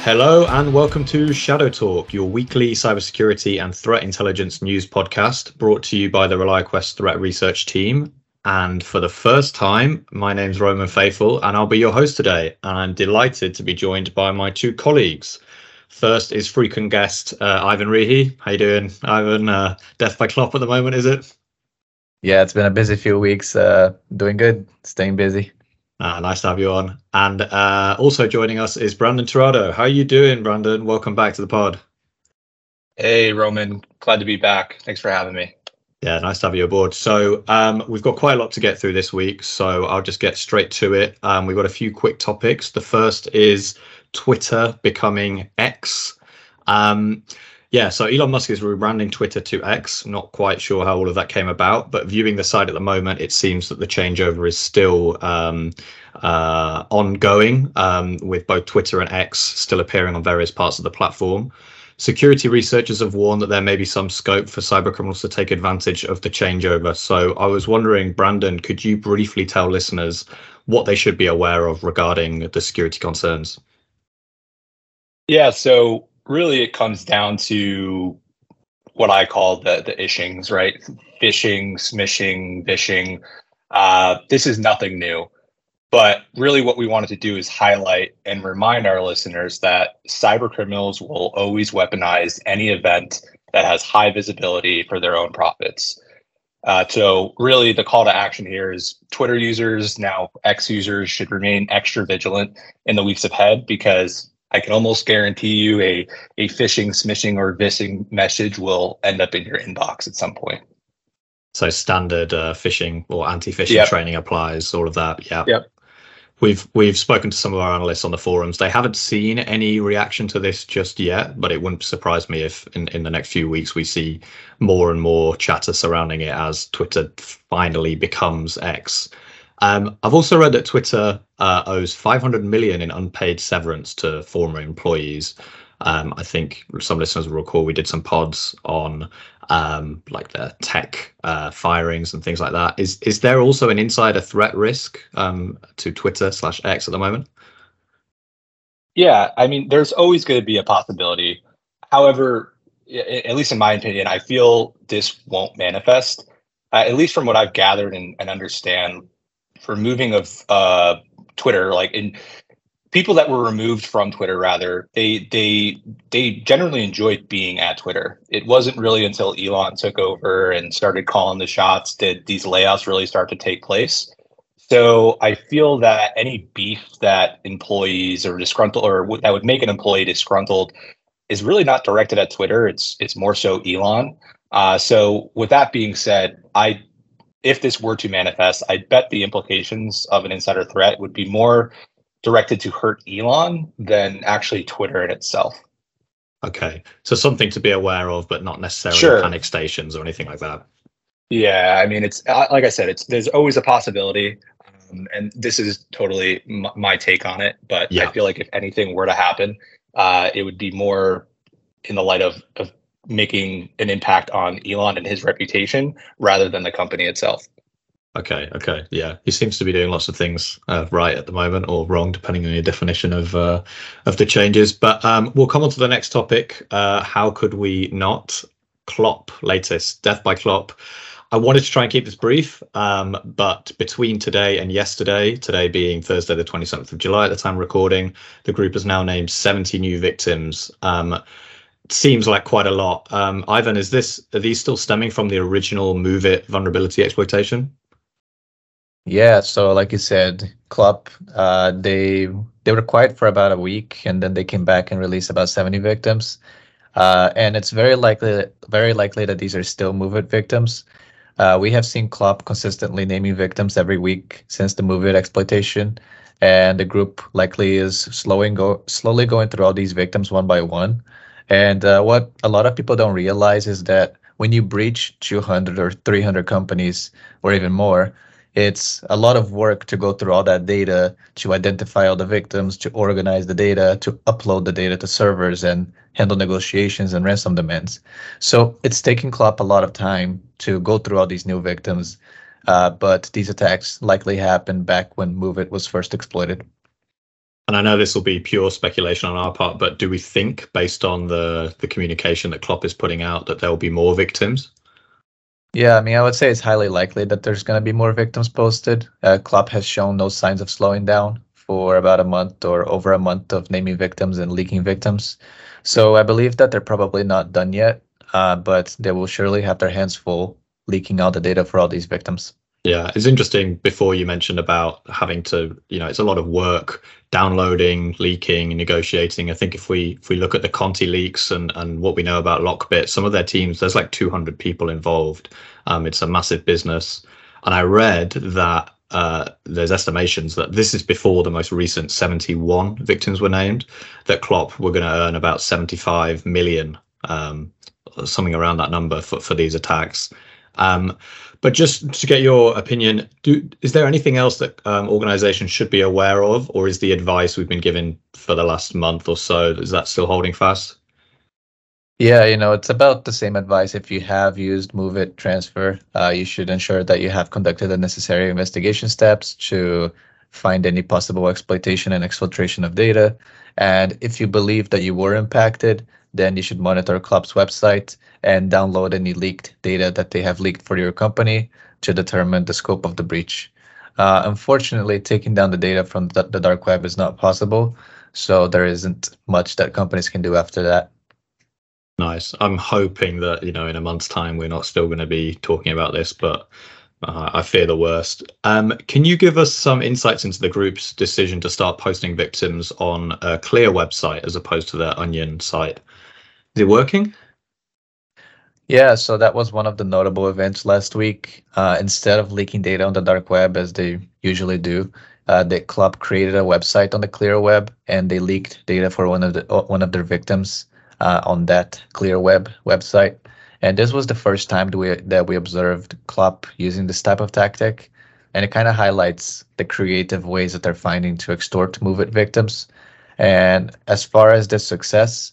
Hello and welcome to Shadow Talk, your weekly cybersecurity and threat intelligence news podcast brought to you by the ReliaQuest Threat Research team. And for the first time, my name's Roman Faithful and I'll be your host today. And I'm delighted to be joined by my two colleagues. First is frequent guest Ivan Rehe. How you doing, Ivan? Death by Klopp at the moment, is it? Yeah, it's been a busy few weeks. Doing good, staying busy. Nice to have you on. And also joining us is Brandon Tirado. How are you doing, Brandon? Welcome back to the pod. Hey, Roman. Glad to be back. Thanks for having me. Yeah, nice to have you aboard. So we've got quite a lot to get through this week, so I'll just get straight to it. We've got a few quick topics. The first is Twitter becoming X. So Elon Musk is rebranding Twitter to X. Not quite sure how all of that came about, but viewing the site at the moment, it seems that the changeover is still ongoing, with both Twitter and X still appearing on various parts of the platform. Security researchers have warned that there may be some scope for cybercriminals to take advantage of the changeover. So I was wondering, Brandon, could you briefly tell listeners what they should be aware of regarding the security concerns? Yeah, so really it comes down to what I call the ishings, right? Phishing, smishing, vishing. This is nothing new. But really what we wanted to do is highlight and remind our listeners that cybercriminals will always weaponize any event that has high visibility for their own profits. So really the call to action here is Twitter users, now X users, should remain extra vigilant in the weeks ahead, because I can almost guarantee you a phishing, smishing, or vishing message will end up in your inbox at some point. So standard phishing or anti-phishing training applies, all of that. Yeah. Yep. We've spoken to some of our analysts on the forums. They haven't seen any reaction to this just yet, but it wouldn't surprise me if in the next few weeks we see more and more chatter surrounding it as Twitter finally becomes X. I've also read that Twitter owes 500 million in unpaid severance to former employees. I think some listeners will recall we did some pods on like the tech firings and things like that. Is there also an insider threat risk to Twitter/X at the moment? Yeah, I mean, there's always going to be a possibility. However, at least in my opinion, I feel this won't manifest, at least from what I've gathered and understand. For moving of Twitter, like in people that were removed from Twitter, rather, they generally enjoyed being at Twitter. It wasn't really until Elon took over and started calling the shots did these layoffs really start to take place. So I feel that any beef that employees are disgruntled, or that would make an employee disgruntled, is really not directed at Twitter. It's more so Elon. So with that being said, if this were to manifest, I bet the implications of an insider threat would be more directed to hurt Elon than actually Twitter in itself. Okay, so something to be aware of, but not necessarily panic stations or anything like that. Yeah, I mean, it's like I said, there's always a possibility, and this is totally my take on it. But I feel like if anything were to happen, it would be more in the light of making an impact on Elon and his reputation rather than the company itself. Okay. Yeah, he seems to be doing lots of things right at the moment, or wrong, depending on your definition of the changes. But we'll come on to the next topic. How could we not? Klopp, latest, Death by Klopp. I wanted to try and keep this brief, but between today and yesterday, today being Thursday, the 27th of July at the time of recording, the group has now named 70 new victims. Seems like quite a lot. Ivan, are these still stemming from the original MOVEit vulnerability exploitation? Yeah, so like you said, Klopp, they were quiet for about a week, and then they came back and released about 70 victims. And it's very likely that these are still MOVEit victims. We have seen Klopp consistently naming victims every week since the MOVEit exploitation, and the group likely is slowly going through all these victims one by one. And what a lot of people don't realize is that when you breach 200 or 300 companies or even more, it's a lot of work to go through all that data, to identify all the victims, to organize the data, to upload the data to servers and handle negotiations and ransom demands. So it's taking Klopp a lot of time to go through all these new victims, but these attacks likely happened back when MOVEit was first exploited. And I know this will be pure speculation on our part, but do we think, based on the communication that Klopp is putting out, that there will be more victims? Yeah, I mean, I would say it's highly likely that there's going to be more victims posted. Klopp has shown no signs of slowing down for about a month or over a month of naming victims and leaking victims. So I believe that they're probably not done yet, but they will surely have their hands full leaking out the data for all these victims. Yeah, it's interesting. Before you mentioned about having to, it's a lot of work downloading, leaking, negotiating. I think if we look at the Conti leaks and what we know about Lockbit, some of their teams, there's like 200 people involved. It's a massive business. And I read that there's estimations that this is before the most recent 71 victims were named, that Klopp were going to earn about 75 million, something around that number for these attacks. But just to get your opinion, is there anything else that organizations should be aware of, or is the advice we've been given for the last month or so, is that still holding fast? Yeah, it's about the same advice. If you have used MoveIt Transfer, you should ensure that you have conducted the necessary investigation steps to find any possible exploitation and exfiltration of data. And if you believe that you were impacted, then you should monitor Klopp's website and download any leaked data that they have leaked for your company to determine the scope of the breach. Unfortunately, taking down the data from the dark web is not possible, so there isn't much that companies can do after that. Nice. I'm hoping that, in a month's time, we're not still going to be talking about this, but I fear the worst. Can you give us some insights into the group's decision to start posting victims on a Clear website as opposed to their Onion site? Is it working? Yeah, so that was one of the notable events last week. Instead of leaking data on the dark web as they usually do, the club created a website on the Clear web, and they leaked data for one of their victims on that Clear web website. And this was the first time that we observed Klopp using this type of tactic, and it kind of highlights the creative ways that they're finding to extort MoveIt victims. And as far as the success,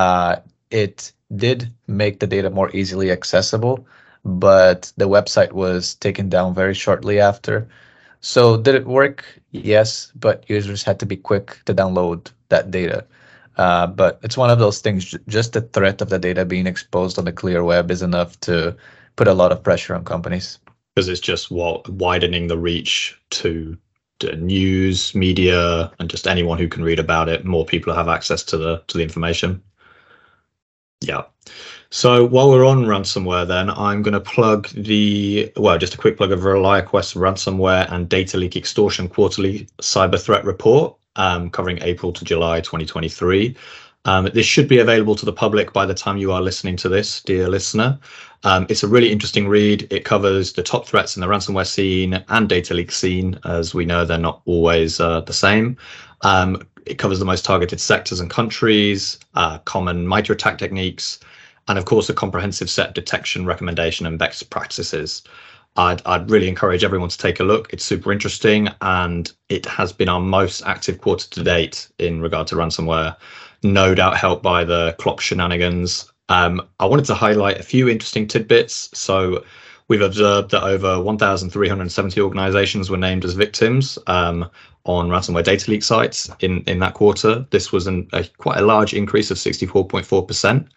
it did make the data more easily accessible, but the website was taken down very shortly after. So did it work? Yes, but users had to be quick to download that data. But it's one of those things, just the threat of the data being exposed on the Clear web is enough to put a lot of pressure on companies. Because it's just widening the reach to news, media, and just anyone who can read about it. More people have access to the information. Yeah. So while we're on ransomware, then I'm going to plug just a quick plug of ReliaQuest ransomware and data leak extortion quarterly cyber threat report, covering April to July 2023. This should be available to the public by the time you are listening to this, dear listener. It's a really interesting read. It covers the top threats in the ransomware scene and data leak scene. As we know, they're not always the same. It covers the most targeted sectors and countries, common MITRE attack techniques, and of course, a comprehensive set of detection, recommendation, and best practices. I'd really encourage everyone to take a look. It's super interesting, and it has been our most active quarter to date in regard to ransomware, no doubt helped by the Klopp shenanigans. I wanted to highlight a few interesting tidbits. So we've observed that over 1,370 organizations were named as victims on ransomware data leak sites in that quarter. This was quite a large increase of 64.4%,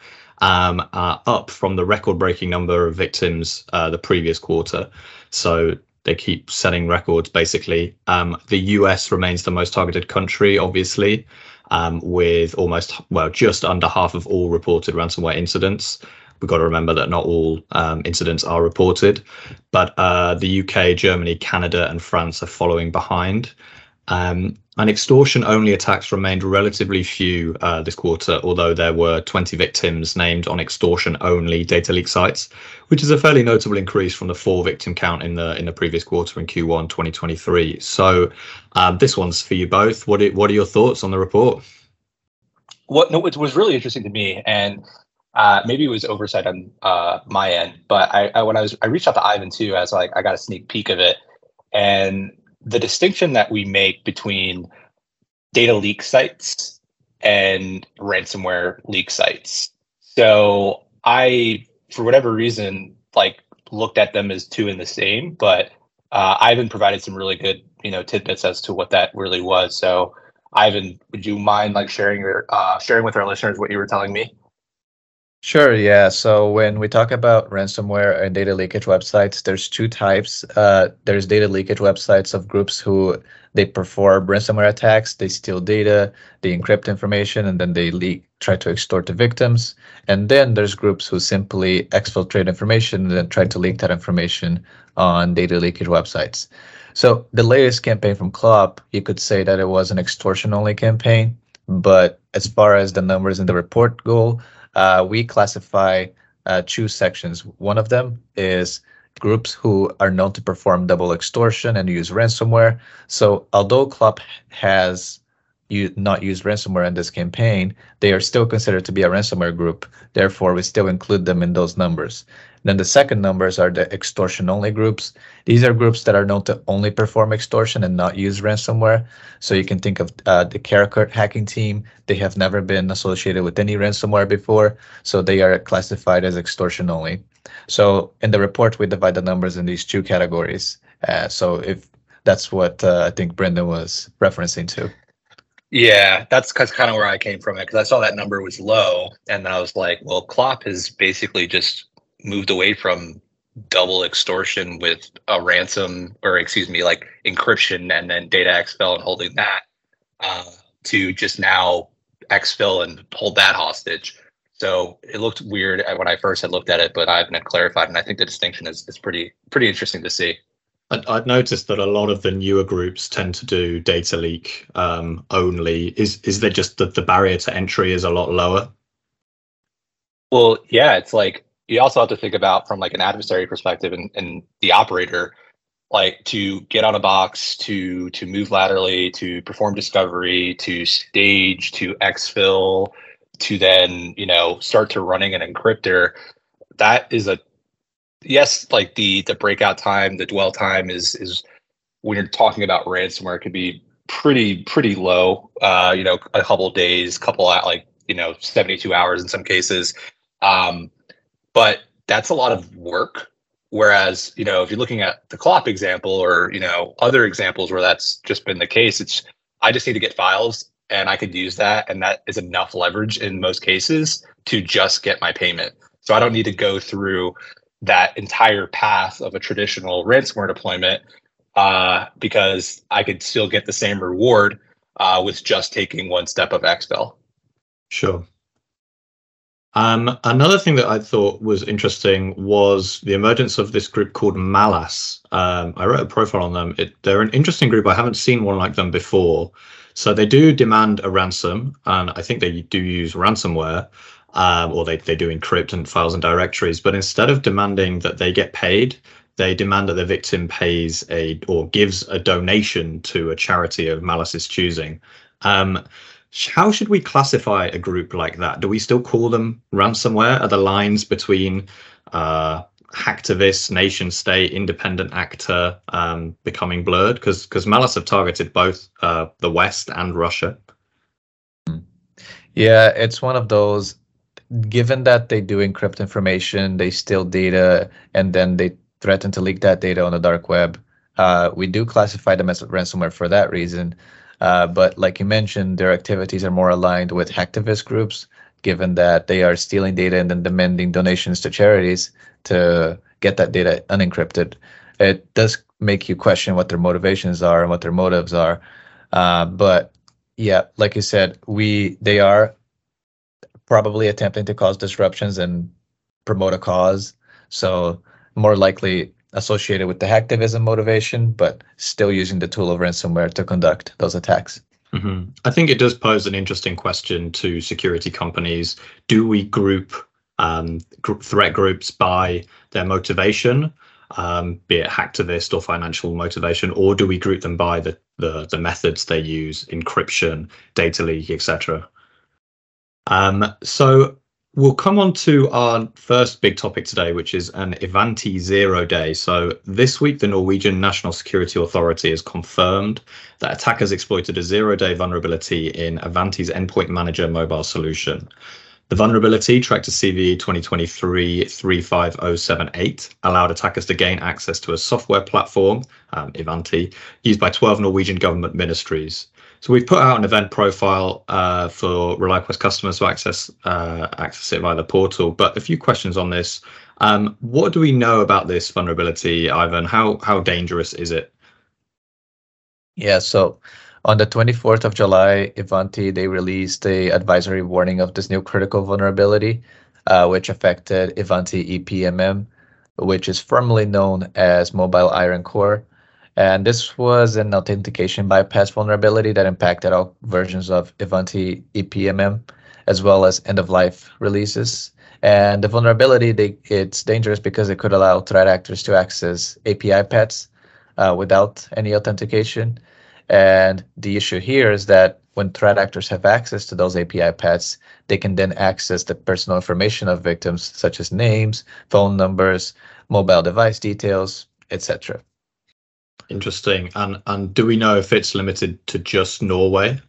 up from the record-breaking number of victims the previous quarter. So they keep setting records, basically. The US remains the most targeted country, obviously, with just under half of all reported ransomware incidents. We've got to remember that not all incidents are reported, but the UK, Germany, Canada, and France are following behind. And extortion-only attacks remained relatively few this quarter, although there were 20 victims named on extortion-only data leak sites, which is a fairly notable increase from the 4 victim count in the previous quarter in Q1 2023. So this one's for you both. What are your thoughts on the report? It was really interesting to me, and maybe it was oversight on my end, but when I reached out to Ivan too, I was like, I got a sneak peek of it, and the distinction that we make between data leak sites and ransomware leak sites. So I, for whatever reason, looked at them as two in the same, but Ivan provided some really good, tidbits as to what that really was. So Ivan, would you mind like sharing with our listeners what you were telling me? Sure, yeah. So when we talk about ransomware and data leakage websites, there's two types. There's data leakage websites of groups who they perform ransomware attacks, they steal data, they encrypt information, and then they try to extort the victims. And then there's groups who simply exfiltrate information and then try to leak that information on data leakage websites. So the latest campaign from Clop, you could say that it was an extortion-only campaign, but as far as the numbers in the report go, we classify two sections. One of them is groups who are known to perform double extortion and use ransomware. So although Clop has not used ransomware in this campaign, they are still considered to be a ransomware group. Therefore, we still include them in those numbers. Then the second numbers are the extortion-only groups. These are groups that are known to only perform extortion and not use ransomware. So you can think of the Karakurt hacking team. They have never been associated with any ransomware before, so they are classified as extortion-only. So in the report, we divide the numbers in these two categories. So if that's what I think Brendan was referencing to. Yeah, that's kind of where I came from it, because I saw that number was low, and I was like, well, Clop has basically just moved away from double extortion with a ransom, or excuse me, like encryption and then data exfil and holding that, to just now exfil and hold that hostage. So it looked weird when I first had looked at it, but I've now clarified, and I think the distinction is pretty interesting to see. I'd noticed that a lot of the newer groups tend to do data leak only. Is there just that the barrier to entry is a lot lower? Well, yeah, it's like you also have to think about from like an adversary perspective and the operator, like to get on a box, to move laterally, to perform discovery, to stage, to exfil, to then, start to running an encryptor. That is yes, like the breakout time, the dwell time is when you're talking about ransomware, it could be pretty low, a couple of days, 72 hours in some cases. But that's a lot of work. Whereas, if you're looking at the Clop example or, other examples where that's just been the case, I just need to get files and I could use that. And that is enough leverage in most cases to just get my payment. So I don't need to go through that entire path of a traditional ransomware deployment because I could still get the same reward with just taking one step of exfil. Sure. Another thing that I thought was interesting was the emergence of this group called Malas. I wrote a profile on them. They're an interesting group. I haven't seen one like them before. So they do demand a ransom, and I think they do use ransomware, or they do encrypt and files and directories. But instead of demanding that they get paid, they demand that the victim pays or gives a donation to a charity of Malas's choosing. How should we classify a group like that? Do we still call them ransomware? Are the lines between hacktivist, nation state, independent actor becoming blurred? Because Malas have targeted both the West and Russia. Yeah, it's one of those, given that they do encrypt information, they steal data, and then they threaten to leak that data on the dark web. We do classify them as ransomware for that reason. But like you mentioned, their activities are more aligned with hacktivist groups, given that they are stealing data and then demanding donations to charities to get that data unencrypted. It does make you question what their motivations are and what their motives are. But yeah, like you said, they are probably attempting to cause disruptions and promote a cause. So more likely associated with the hacktivism motivation, but still using the tool of ransomware to conduct those attacks. Mm-hmm. I think it does pose an interesting question to security companies. Do we group threat groups by their motivation, be it hacktivist or financial motivation, or do we group them by the methods they use, encryption, data leak, etc.? So we'll come on to our first big topic today, which is an Ivanti 0 day. So this week, the Norwegian National Security Authority has confirmed that attackers exploited a 0-day vulnerability in Ivanti's Endpoint Manager mobile solution. The vulnerability, tracked to CVE 2023-35078, allowed attackers to gain access to a software platform, Ivanti, used by 12 Norwegian government ministries. So we've put out an event profile for ReliaQuest customers to access it via the portal. But a few questions on this. What do we know about this vulnerability, Ivan? How dangerous is it? Yeah, so on the 24th of July, Ivanti, they released a advisory warning of this new critical vulnerability, which affected Ivanti EPMM, which is formerly known as Mobile Iron Core. And this was an authentication bypass vulnerability that impacted all versions of Ivanti EPMM, as well as end-of-life releases. And the vulnerability, it's dangerous because it could allow threat actors to access API paths without any authentication. And the issue here is that when threat actors have access to those API paths, they can then access the personal information of victims, such as names, phone numbers, mobile device details, etc. Interesting. And do we know if it's limited to just Norway?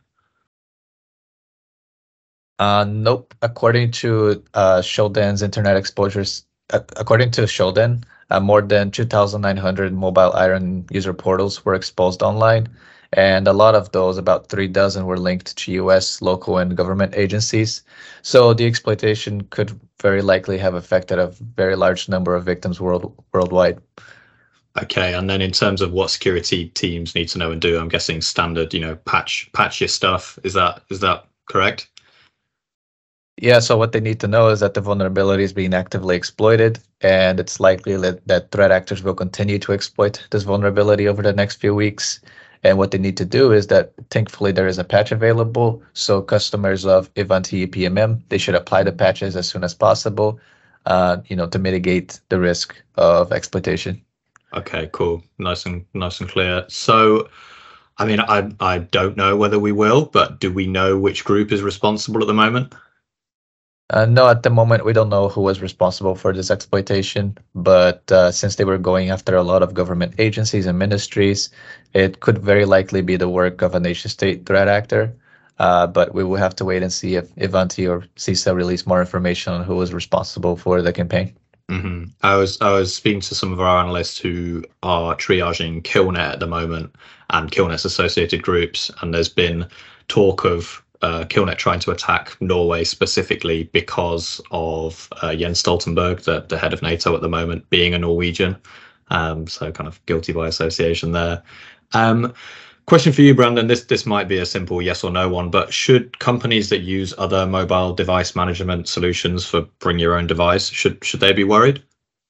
Nope. According to Shodan's internet exposures, according to Shodan, more than 2,900 Mobile Iron user portals were exposed online, and a lot of those, about 3 dozen, were linked to US, local, and government agencies. So the exploitation could very likely have affected a very large number of victims worldwide. Okay, and then in terms of what security teams need to know and do, I'm guessing standard, patch your stuff. Is that correct? Yeah, so what they need to know is that the vulnerability is being actively exploited, and it's likely that threat actors will continue to exploit this vulnerability over the next few weeks. And what they need to do is that, thankfully, there is a patch available. So customers of Ivanti EPMM, they should apply the patches as soon as possible, to mitigate the risk of exploitation. Okay, cool. Nice and clear. So, I mean, I don't know whether we will, but do we know which group is responsible at the moment? No, at the moment, we don't know who was responsible for this exploitation, but since they were going after a lot of government agencies and ministries, it could very likely be the work of a nation-state threat actor. But we will have to wait and see if Ivanti or CISA release more information on who was responsible for the campaign. Mm-hmm. I was speaking to some of our analysts who are triaging Killnet at the moment and Killnet's associated groups, and there's been talk of Killnet trying to attack Norway specifically because of Jens Stoltenberg, the head of NATO at the moment, being a Norwegian. So kind of guilty by association there. Question for you, Brandon. This might be a simple yes or no one, but should companies that use other mobile device management solutions for bring your own device, should they be worried?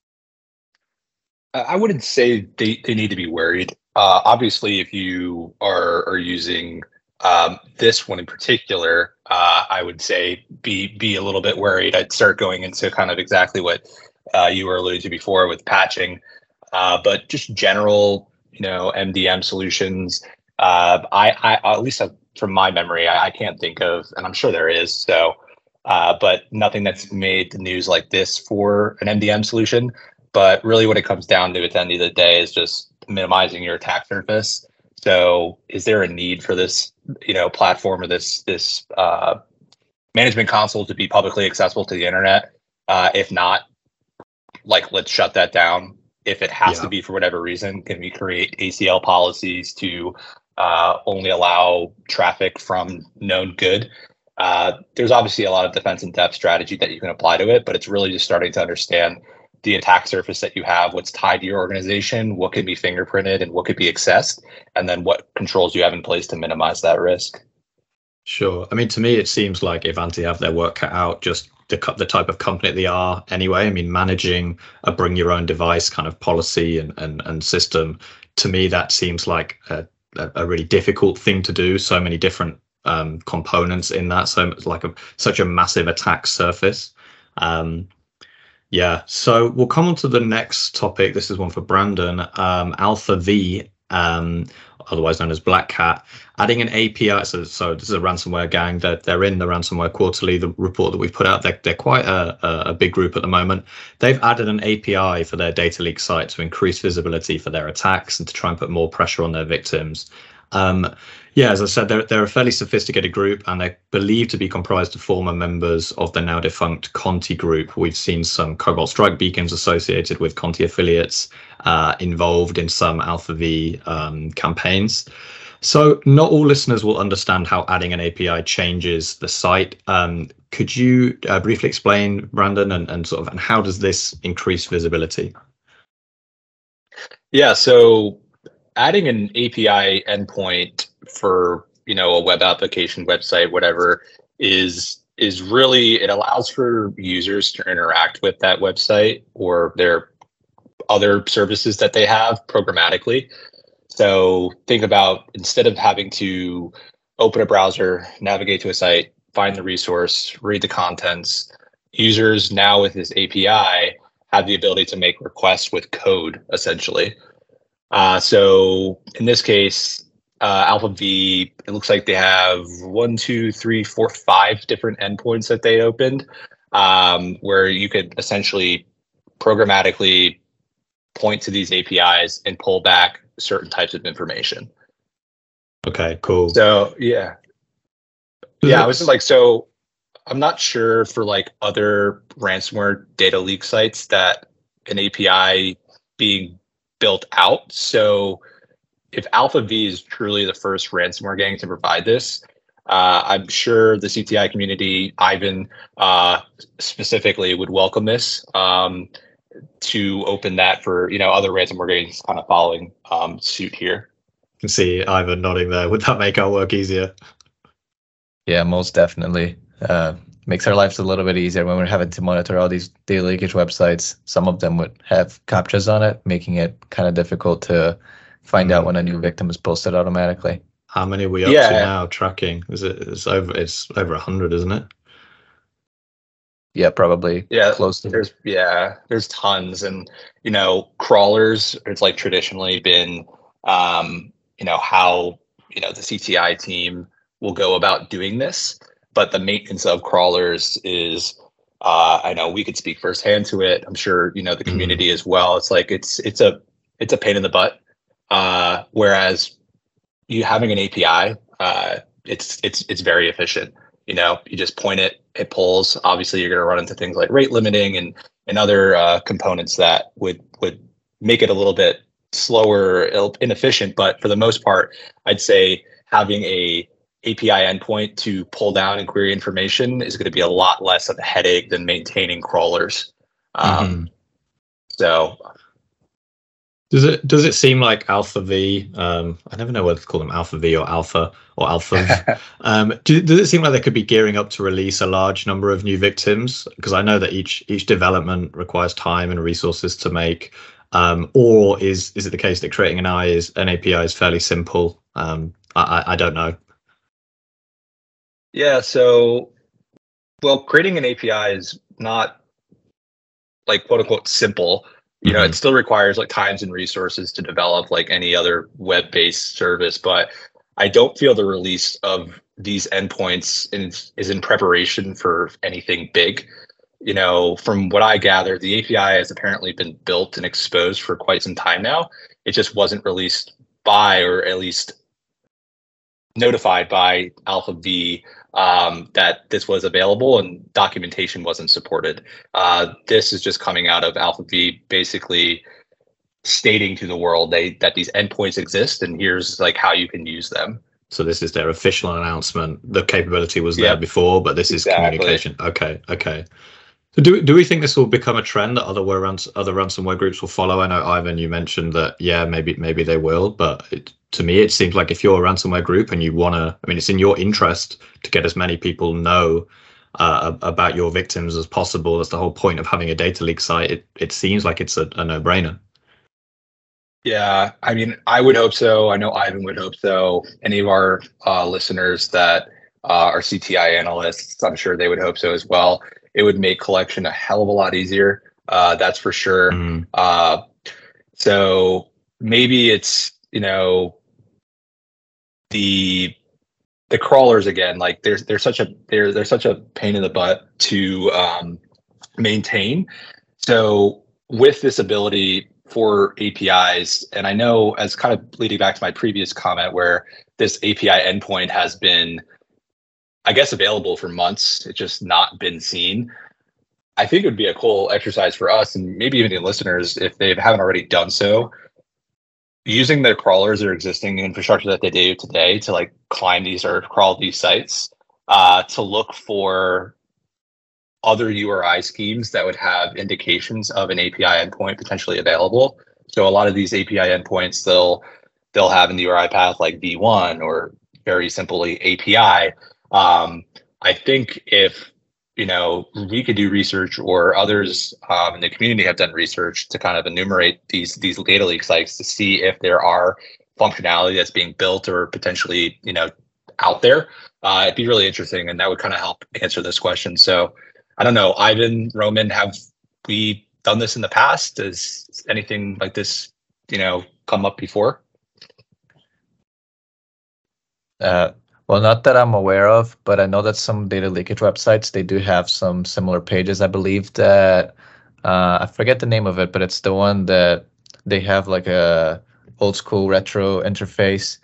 I wouldn't say they need to be worried. Obviously, if you are using this one in particular, I would say be a little bit worried. I'd start going into kind of exactly what you were alluding to before with patching, but just general, MDM solutions. I at least from my memory, I can't think of, and I'm sure there is. So, but nothing that's made the news like this for an MDM solution. But really, what it comes down to at the end of the day is just minimizing your attack surface. So is there a need for this, platform or this management console to be publicly accessible to the internet? If not, let's shut that down. If it has to be for whatever reason, can we create ACL policies to only allow traffic from known good? There's obviously a lot of defense in depth strategy that you can apply to it, but it's really just starting to understand the attack surface that you have, what's tied to your organization, what can be fingerprinted and what could be accessed, and then what controls you have in place to minimize that risk. Sure. I mean, to me, it seems like Ivanti have their work cut out, just the type of company they are anyway. I mean, managing a bring your own device kind of policy and system, to me, that seems like a really difficult thing to do. So many different components in that. So it's like such a massive attack surface. Yeah, so we'll come on to the next topic. This is one for Brandon. Alpha V, otherwise known as Black Cat, adding an API. So this is a ransomware gang. They're in the Ransomware Quarterly, the report that we've put out. They're quite a big group at the moment. They've added an API for their data leak site to increase visibility for their attacks and to try and put more pressure on their victims. Yeah, as I said, they're a fairly sophisticated group, and they're believed to be comprised of former members of the now defunct Conti group. We've seen some Cobalt Strike beacons associated with Conti affiliates involved in some Alpha V campaigns. So not all listeners will understand how adding an API changes the site. Could you briefly explain, Brandon, and sort of, and how does this increase visibility? Yeah, so adding an API endpoint for a web application, website, whatever, is really, it allows for users to interact with that website or their other services that they have programmatically. So think about, instead of having to open a browser, navigate to a site, find the resource, read the contents, users now with this API have the ability to make requests with code, essentially. So in this case, Alpha V, it looks like they have 1, 2, 3, 4, 5 different endpoints that they opened, where you could essentially programmatically point to these APIs and pull back certain types of information. Okay, cool. So yeah, I was just like, so I'm not sure for like other ransomware data leak sites that an API being built out. So if Alpha V is truly the first ransomware gang to provide this, I'm sure the CTI community, Ivan specifically, would welcome this to open that for other ransomware gangs kind of following suit here. I can see Ivan nodding there. Would that make our work easier? Yeah, most definitely. Makes our lives a little bit easier when we're having to monitor all these data leakage websites. Some of them would have captchas on it, making it kind of difficult to find out when a new victim is posted automatically. How many are we up to now tracking? It's over 100, isn't it? Yeah, probably. Yeah, close to. There's tons, and crawlers. It's like traditionally been, how the CTI team will go about doing this, but the maintenance of crawlers is. I know we could speak firsthand to it. I'm sure the community as well. It's like it's a pain in the butt. Whereas you having an API, it's very efficient. You just point it, it pulls. Obviously, you're going to run into things like rate limiting and other components that would make it a little bit slower, inefficient. But for the most part, I'd say having a API endpoint to pull down and query information is going to be a lot less of a headache than maintaining crawlers. So. Does it seem like Alpha V? I never know whether to call them Alpha V or Alpha or Alpha. Does it seem like they could be gearing up to release a large number of new victims? Because I know that each development requires time and resources to make. Or is it the case that creating an API is fairly simple? I don't know. Yeah. So, creating an API is not like quote unquote simple. It still requires like times and resources to develop like any other web-based service, but I don't feel the release of these endpoints is in preparation for anything big. From what I gather, the API has apparently been built and exposed for quite some time now. It just wasn't released by, or at least notified by Alpha V that this was available, and documentation wasn't supported. This is just coming out of Alpha V, basically stating to the world that these endpoints exist, and here's like how you can use them. So this is their official announcement. The capability was there before, but this is communication. Okay. So do we think this will become a trend that other ransomware groups will follow? I know, Ivan, you mentioned that, maybe they will, but to me, it seems like if you're a ransomware group and you want to, it's in your interest to get as many people know about your victims as possible. That's the whole point of having a data leak site. It seems like it's a no-brainer. Yeah, I would hope so. I know Ivan would hope so. Any of our listeners that are CTI analysts, I'm sure they would hope so as well. It would make collection a hell of a lot easier. That's for sure. So maybe it's, the crawlers again, like they're such a pain in the butt to maintain. So with this ability for APIs, and I know, as kind of leading back to my previous comment where this API endpoint has been, I guess, available for months, it's just not been seen. I think it would be a cool exercise for us, and maybe even the listeners, if they haven't already done so, using their crawlers or existing infrastructure that they do today to like climb these or crawl these sites to look for other URI schemes that would have indications of an API endpoint potentially available. So a lot of these API endpoints, they'll have in the URI path like v1 or very simply API. I think if we could do research, or others in the community have done research to kind of enumerate these data leak sites to see if there are functionality that's being built or potentially out there. It'd be really interesting, and that would kind of help answer this question. So I don't know, Ivan, Roman, have we done this in the past? Does anything like this come up before? Well, not that I'm aware of, but I know that some data leakage websites, they do have some similar pages. I believe that, I forget the name of it, but it's the one that they have like a old school retro interface.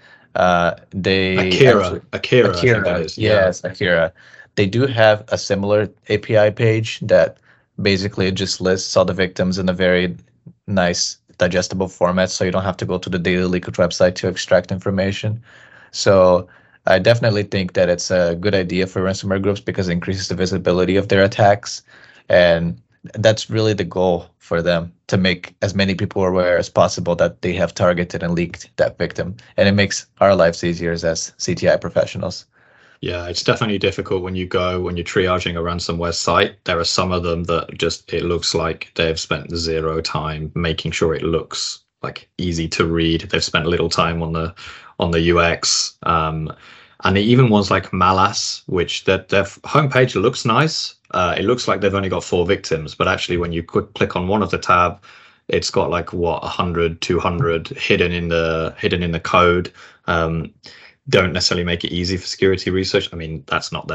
Akira, I think that is. Yes, Akira. They do have a similar API page that basically just lists all the victims in a very nice digestible format, so you don't have to go to the data leakage website to extract information. So I definitely think that it's a good idea for ransomware groups because it increases the visibility of their attacks. And that's really the goal for them, to make as many people aware as possible that they have targeted and leaked that victim. And it makes our lives easier as CTI professionals. Yeah, it's definitely difficult when you're triaging a ransomware site. There are some of them that it looks like they've spent zero time making sure it looks like easy to read. They've spent little time on the UX. And even ones like Malas, which their homepage looks nice. It looks like they've only got 4 victims, but actually when you click on one of the tab, it's got like 100, 200 hidden in the code. Don't necessarily make it easy for security research. I mean, that's not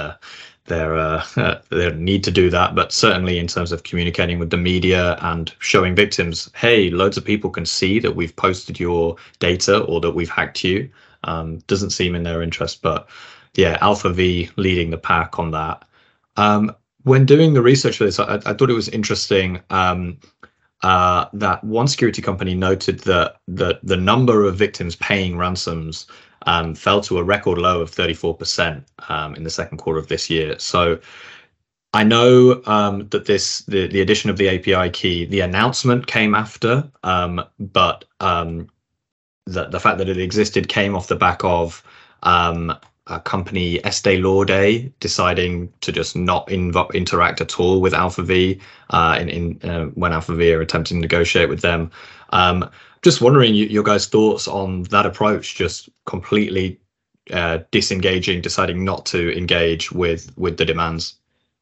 their need to do that, but certainly in terms of communicating with the media and showing victims, hey, loads of people can see that we've posted your data or that we've hacked you. Doesn't seem in their interest, but yeah, Alpha V leading the pack on that. When doing the research for this, I thought it was interesting that one security company noted that the number of victims paying ransoms fell to a record low of 34% in the second quarter of this year. So I know that the addition of the API key, the announcement came after, but the fact that it existed came off the back of a company, Estee Lauder, deciding to just not interact at all with Alpha V when Alpha V are attempting to negotiate with them. Just wondering your guys' thoughts on that approach, just completely disengaging, deciding not to engage with the demands.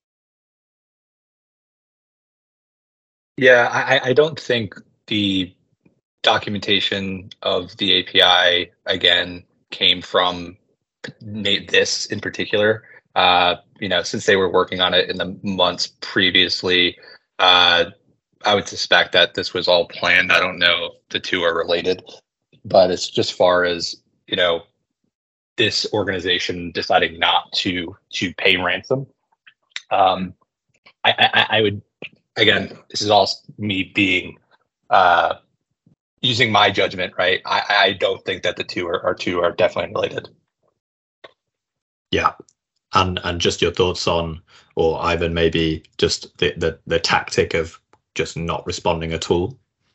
Yeah, I don't think the documentation of the API, again, came from this in particular. Since they were working on it in the months previously, I would suspect that this was all planned. I don't know if the two are related, but it's just far as, this organization deciding not to pay ransom. I would, again, this is all me being using my judgment, right? I don't think that the two are definitely related. Yeah. And just your thoughts on, or Ivan, maybe just the tactic of just not responding at all.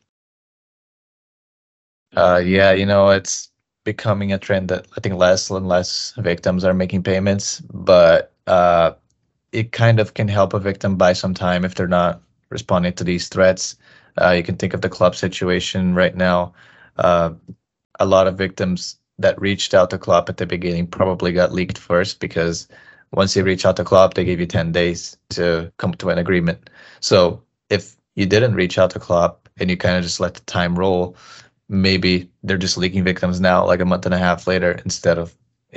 Yeah, it's becoming a trend that I think less and less victims are making payments, but it kind of can help a victim buy some time if they're not responding to these threats. You can think of the club situation right now. A lot of victims that reached out to club at the beginning probably got leaked first, because once you reach out to club, they give you 10 days to come to an agreement. So if you didn't reach out to club and you kind of just let the time roll, maybe they're just leaking victims now, like a month and a half later, instead of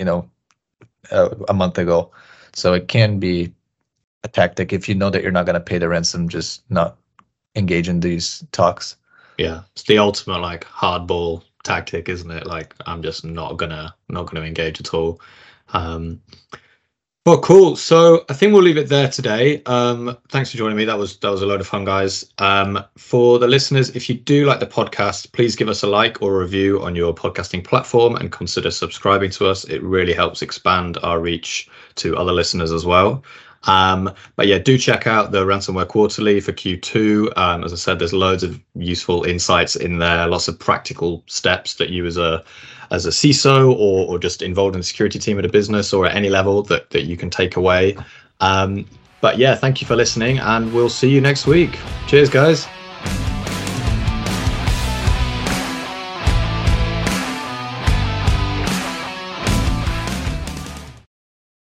a month ago. So it can be a tactic. If you know that you're not going to pay the ransom, just not engage in these talks. Yeah, it's the ultimate like hardball tactic, isn't it? Like, I'm just not gonna engage at all. Well, cool. So I think we'll leave it there today. Thanks for joining me. That was a load of fun, guys. For the listeners, if you do like the podcast, please give us a like or a review on your podcasting platform and consider subscribing to us. It really helps expand our reach to other listeners as well. But yeah, do check out the Ransomware Quarterly for Q2. As I said, there's loads of useful insights in there, lots of practical steps that you as a CISO or just involved in the security team at a business or at any level that you can take away. But yeah, thank you for listening, and we'll see you next week. Cheers, guys.